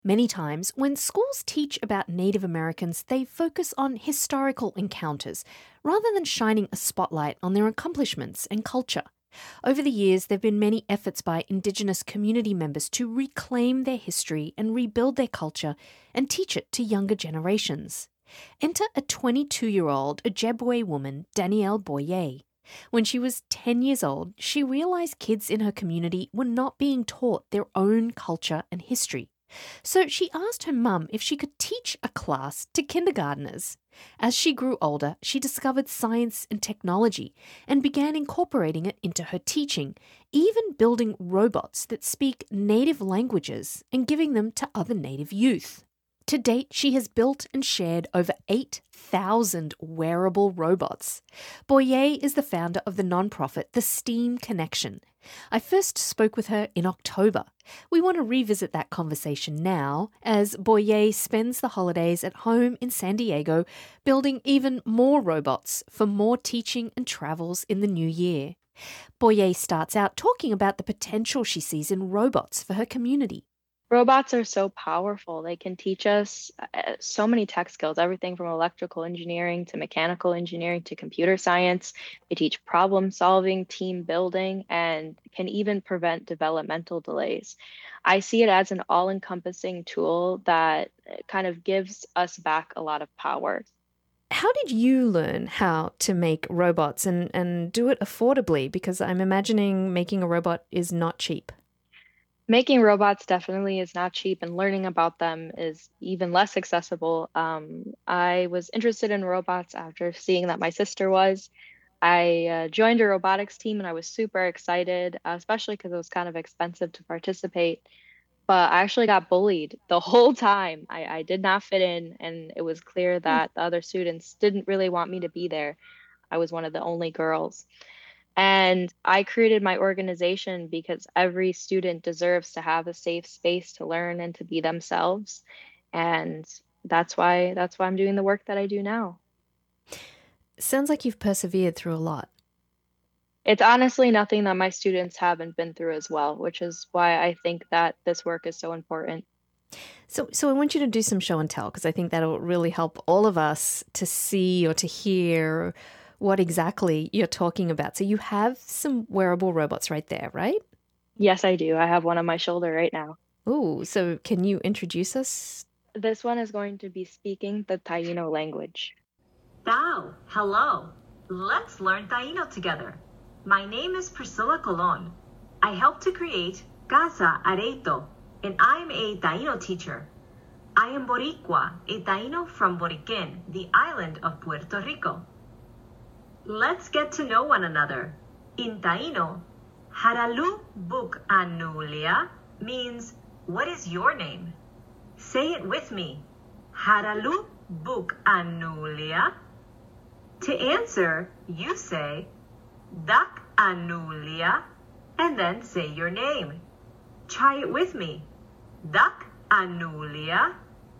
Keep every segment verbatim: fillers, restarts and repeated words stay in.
Many times, when schools teach about Native Americans, they focus on historical encounters rather than shining a spotlight on their accomplishments and culture. Over the years, there have been many efforts by Indigenous community members to reclaim their history and rebuild their culture and teach it to younger generations. Enter a twenty-two-year-old Ojibwe woman, Danielle Boyer. When she was ten years old, she realized kids in her community were not being taught their own culture and history. So she asked her mum if she could teach a class to kindergarteners. As she grew older, she discovered science and technology and began incorporating it into her teaching, even building robots that speak native languages and giving them to other native youth. To date, she has built and shared over eight thousand wearable robots. Boyer is the founder of the nonprofit The STEAM Connection. I first spoke with her in October. We want to revisit that conversation now as Boyer spends the holidays at home in San Diego building even more robots for more teaching and travels in the new year. Boyer starts out talking about the potential she sees in robots for her community. Robots are so powerful. They can teach us uh, so many tech skills, everything from electrical engineering to mechanical engineering to computer science. They teach problem solving, team building, and can even prevent developmental delays. I see it as an all-encompassing tool that uh, kind of gives us back a lot of power. How did you learn how to make robots and, and do it affordably? Because I'm imagining making a robot is not cheap. Making robots definitely is not cheap, and learning about them is even less accessible. Um, I was interested in robots after seeing that my sister was. I uh, joined a robotics team and I was super excited, uh, especially because it was kind of expensive to participate. But I actually got bullied the whole time. I, I did not fit in, and it was clear Hmm. that the other students didn't really want me to be there. I was one of the only girls. And I created my organization because every student deserves to have a safe space to learn and to be themselves. And that's why that's why I'm doing the work that I do now. Sounds like you've persevered through a lot. It's honestly nothing that my students haven't been through as well, which is why I think that this work is so important. So, so I want you to do some show and tell because I think that'll really help all of us to see or to hear what exactly you're talking about. So you have some wearable robots right there, right? Yes, I do. I have one on my shoulder right now. Ooh, so can you introduce us? This one is going to be speaking the Taino language. Tao, hello. Let's learn Taino together. My name is Priscilla Colon. I helped to create Casa Areito, and I'm a Taino teacher. I am Boricua, a Taino from Boriquén, the island of Puerto Rico. Let's get to know one another. In Taino, Haralu Buk Anulia means, what is your name? Say it with me. Haralu Buk Anulia. To answer, you say, Dak Anulia, and then say your name. Try it with me. Dak Anulia.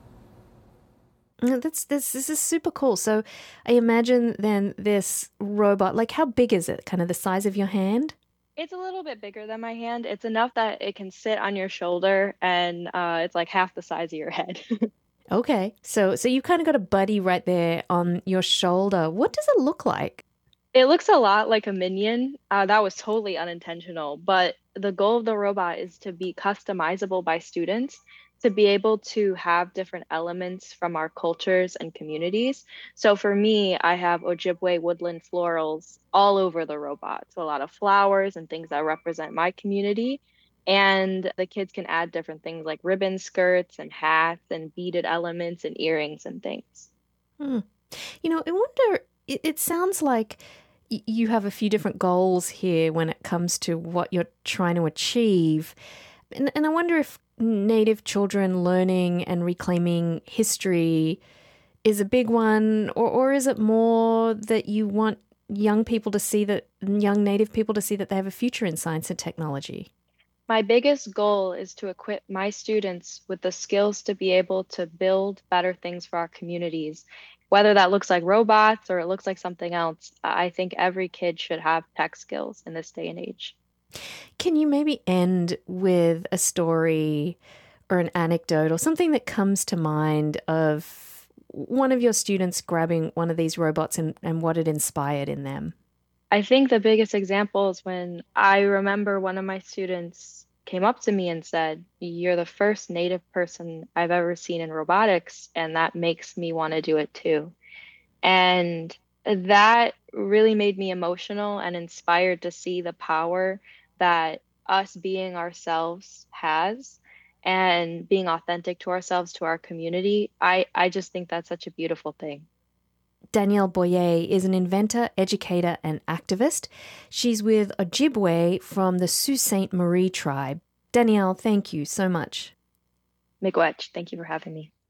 Uh, That's this this is super cool. So I imagine then this robot, like how big is it? Kind of the size of your hand? It's a little bit bigger than my hand. It's enough that it can sit on your shoulder, and uh, it's like half the size of your head. Okay. So so you kind of got a buddy right there on your shoulder. What does it look like? It looks a lot like a minion. Uh, that was totally unintentional, but the goal of the robot is to be customizable by students, to be able to have different elements from our cultures and communities. So for me, I have Ojibwe woodland florals all over the robot. So a lot of flowers and things that represent my community. And the kids can add different things like ribbon skirts and hats and beaded elements and earrings and things. Hmm. You know, I wonder, it, it sounds like y- you have a few different goals here when it comes to what you're trying to achieve. And, and I wonder if Native children learning and reclaiming history is a big one, or, or is it more that you want young people to see that, young Native people to see that they have a future in science and technology? My biggest goal is to equip my students with the skills to be able to build better things for our communities. Whether that looks like robots or it looks like something else, I think every kid should have tech skills in this day and age. Can you maybe end with a story or an anecdote or something that comes to mind of one of your students grabbing one of these robots and, and what it inspired in them? I think the biggest example is when I remember one of my students came up to me and said, "You're the first Native person I've ever seen in robotics, and that makes me want to do it too." And that really made me emotional and inspired to see the power that us being ourselves has and being authentic to ourselves, to our community. I, I just think that's such a beautiful thing. Danielle Boyer is an inventor, educator, and activist. She's with Ojibwe from the Sault Ste. Marie tribe. Danielle, thank you so much. Miigwech, thank you for having me.